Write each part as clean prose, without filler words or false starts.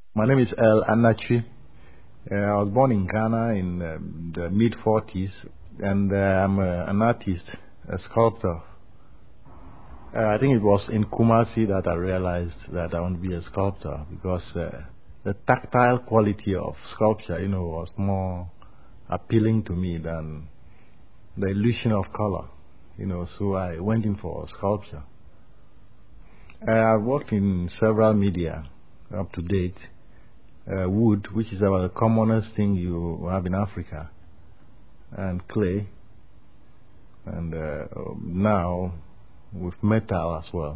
My name is El Anachi. I was born in Ghana in the mid 40s, and I'm an artist, a sculptor. I think it was in Kumasi that I realized that I want to be a sculptor because the tactile quality of sculpture, was more appealing to me than the illusion of color. So I went in for sculpture. I've worked in several media up to date. Wood, which is about the commonest thing you have in Africa, and clay, and now with metal as well.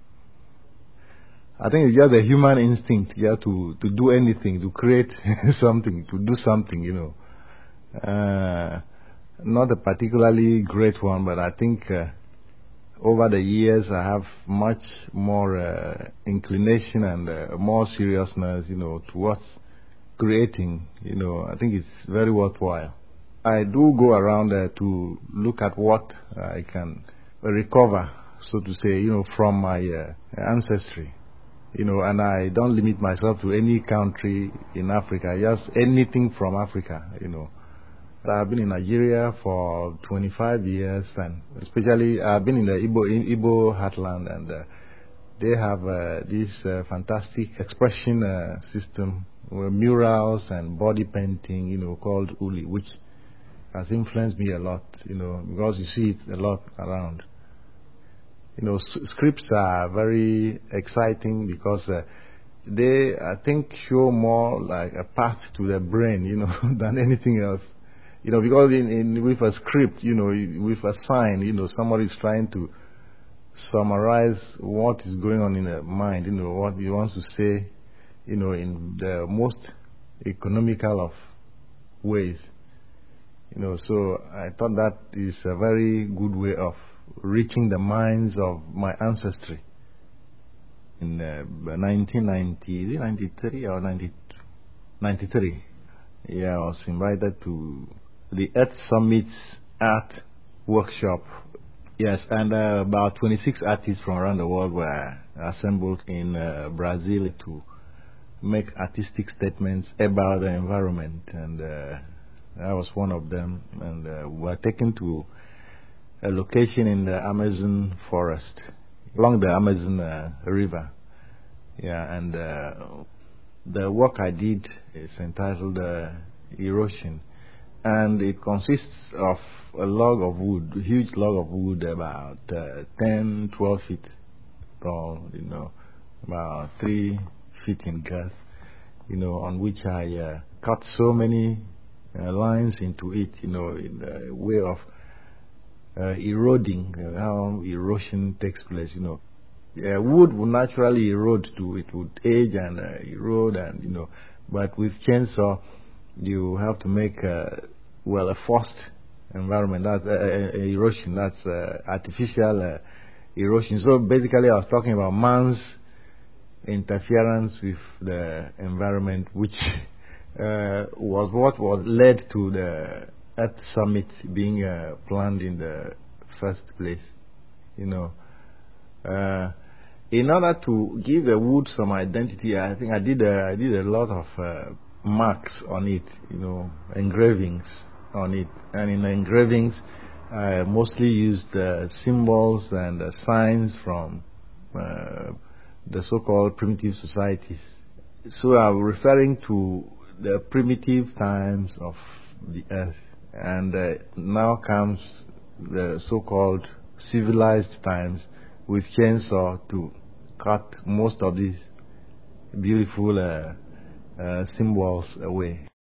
I think it's just a human instinct, to do anything, to create something, to do something, Not a particularly great one, but I think over the years I have much more inclination and more seriousness, towards creating. I think it's very worthwhile. I do go around to look at what I can recover, so to say, from my ancestry. And I don't limit myself to any country in Africa, just anything from Africa. I've been in Nigeria for 25 years, and especially I've been in the Igbo heartland, and they have this fantastic expression system, murals and body painting, called Uli, which has influenced me a lot, because you see it a lot around. Scripts are very exciting because they, I think, show more like a path to the brain, than anything else. Because with a script, with a sign, somebody is trying to summarize what is going on in the mind, what he wants to say, in the most economical of ways. So I thought that is a very good way of reaching the minds of my ancestry. In 1990, is it 93 or 93? Yeah, I was invited to the Earth Summit's art workshop. Yes, and about 26 artists from around the world were assembled in Brazil to make artistic statements about the environment, and I was one of them. And we were taken to a location in the Amazon forest, along the Amazon River. Yeah, and the work I did is entitled Erosion, and it consists of a log of wood, a huge log of wood, about 10, 12 feet tall, about 3 feet in girth, on which I cut so many lines into it, in the way of eroding, how erosion takes place. Wood would naturally erode too. It would age and erode, and but with chainsaw you have to make a forced environment. That's erosion. That's artificial erosion. So basically, I was talking about man's interference with the environment, which was what was led to the Earth Summit being planned in the first place. In order to give the wood some identity, I think I did a lot of marks on it, engravings on it, and in the engravings I mostly used symbols and signs from the so-called primitive societies. So I'm referring to the primitive times of the earth, and now comes the so-called civilized times, with chainsaw to cut most of these beautiful symbols away.